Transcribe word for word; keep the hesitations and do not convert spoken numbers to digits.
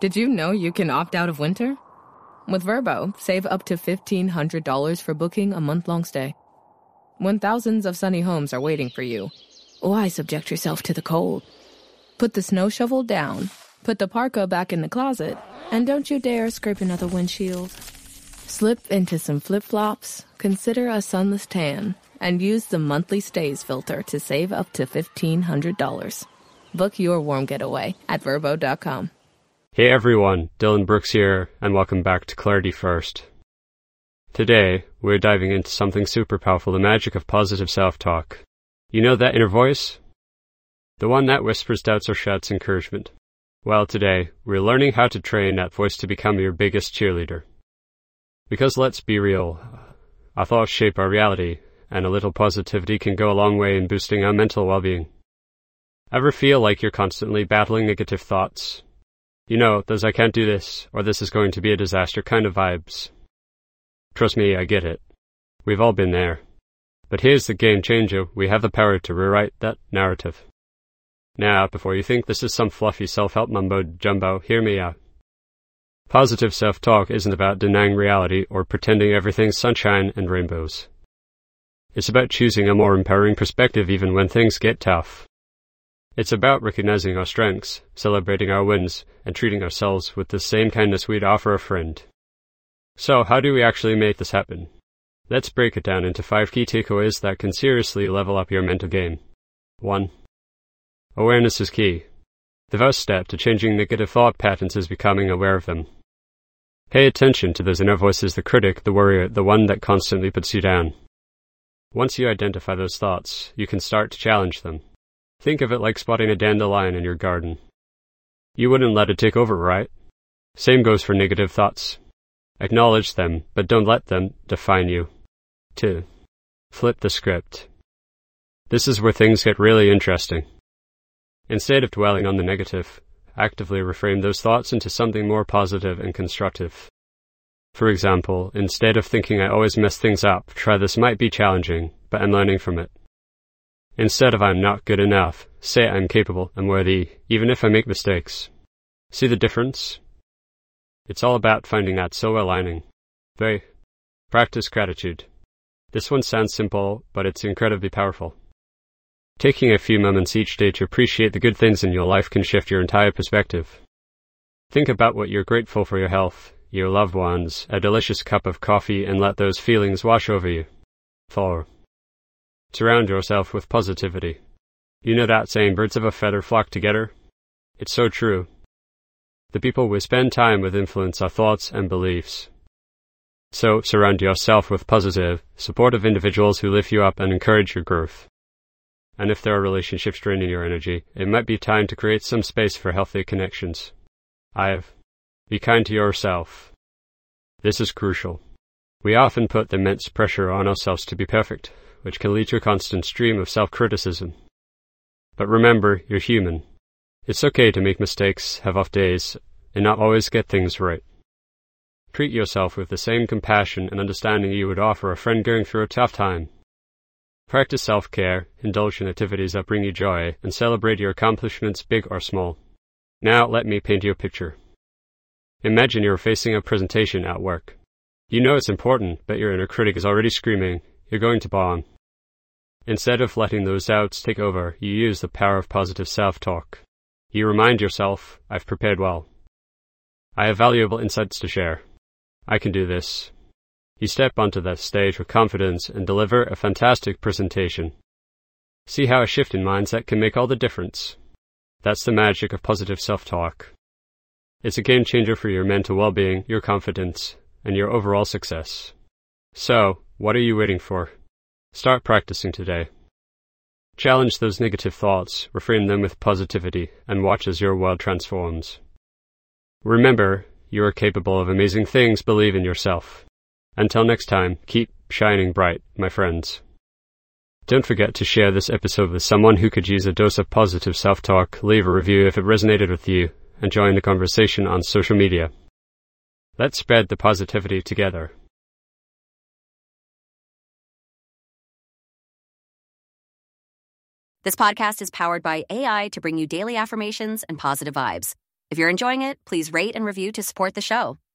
Did you know you can opt out of winter? With Vrbo, save up to fifteen hundred dollars for booking a month-long stay. When thousands of sunny homes are waiting for you, why subject yourself to the cold? Put the snow shovel down, put the parka back in the closet, and don't you dare scrape another windshield. Slip into some flip-flops, consider a sunless tan, and use the monthly stays filter to save up to fifteen hundred dollars. Book your warm getaway at Vrbo dot com. Hey everyone, Dylan Brooks here, and welcome back to Clarity First. Today, we're diving into something super powerful, the magic of positive self-talk. You know that inner voice? The one that whispers doubts or shouts encouragement. Well, today, we're learning how to train that voice to become your biggest cheerleader. Because let's be real, our thoughts shape our reality, and a little positivity can go a long way in boosting our mental well-being. Ever feel like you're constantly battling negative thoughts? You know, those I can't do this, or this is going to be a disaster kind of vibes. Trust me, I get it. We've all been there. But here's the game changer, we have the power to rewrite that narrative. Now, before you think this is some fluffy self-help mumbo-jumbo, hear me out. Positive self-talk isn't about denying reality or pretending everything's sunshine and rainbows. It's about choosing a more empowering perspective even when things get tough. It's about recognizing our strengths, celebrating our wins, and treating ourselves with the same kindness we'd offer a friend. So, how do we actually make this happen? Let's break it down into five key takeaways that can seriously level up your mental game. one. Awareness is key. The first step to changing negative thought patterns is becoming aware of them. Pay attention to those inner voices, the critic, the worrier, the one that constantly puts you down. Once you identify those thoughts, you can start to challenge them. Think of it like spotting a dandelion in your garden. You wouldn't let it take over, right? Same goes for negative thoughts. Acknowledge them, but don't let them define you. two. Flip the script. This is where things get really interesting. Instead of dwelling on the negative, actively reframe those thoughts into something more positive and constructive. For example, instead of thinking I always mess things up, try this might be challenging, but I'm learning from it. Instead of I'm not good enough, say I'm capable and worthy, even if I make mistakes. See the difference? It's all about finding that silver lining. three. Practice gratitude. This one sounds simple, but it's incredibly powerful. Taking a few moments each day to appreciate the good things in your life can shift your entire perspective. Think about what you're grateful for: your health, your loved ones, a delicious cup of coffee, and let those feelings wash over you. four. Surround yourself with positivity. You know that saying, birds of a feather flock together? It's so true. The people we spend time with influence our thoughts and beliefs. So, surround yourself with positive, supportive individuals who lift you up and encourage your growth. And if there are relationships draining your energy, it might be time to create some space for healthy connections. five. Be kind to yourself. This is crucial. We often put immense pressure on ourselves to be perfect, which can lead to a constant stream of self-criticism. But remember, you're human. It's okay to make mistakes, have off days, and not always get things right. Treat yourself with the same compassion and understanding you would offer a friend going through a tough time. Practice self-care, indulge in activities that bring you joy, and celebrate your accomplishments, big or small. Now let me paint you a picture. Imagine you're facing a presentation at work. You know it's important, but your inner critic is already screaming, you're going to bomb. Instead of letting those doubts take over, you use the power of positive self-talk. You remind yourself, I've prepared well. I have valuable insights to share. I can do this. You step onto that stage with confidence and deliver a fantastic presentation. See how a shift in mindset can make all the difference. That's the magic of positive self-talk. It's a game changer for your mental well-being, your confidence, and your overall success. So, what are you waiting for? Start practicing today. Challenge those negative thoughts, reframe them with positivity, and watch as your world transforms. Remember, you are capable of amazing things. Believe in yourself. Until next time, keep shining bright, my friends. Don't forget to share this episode with someone who could use a dose of positive self-talk, leave a review if it resonated with you, and join the conversation on social media. Let's spread the positivity together. This podcast is powered by A I to bring you daily affirmations and positive vibes. If you're enjoying it, please rate and review to support the show.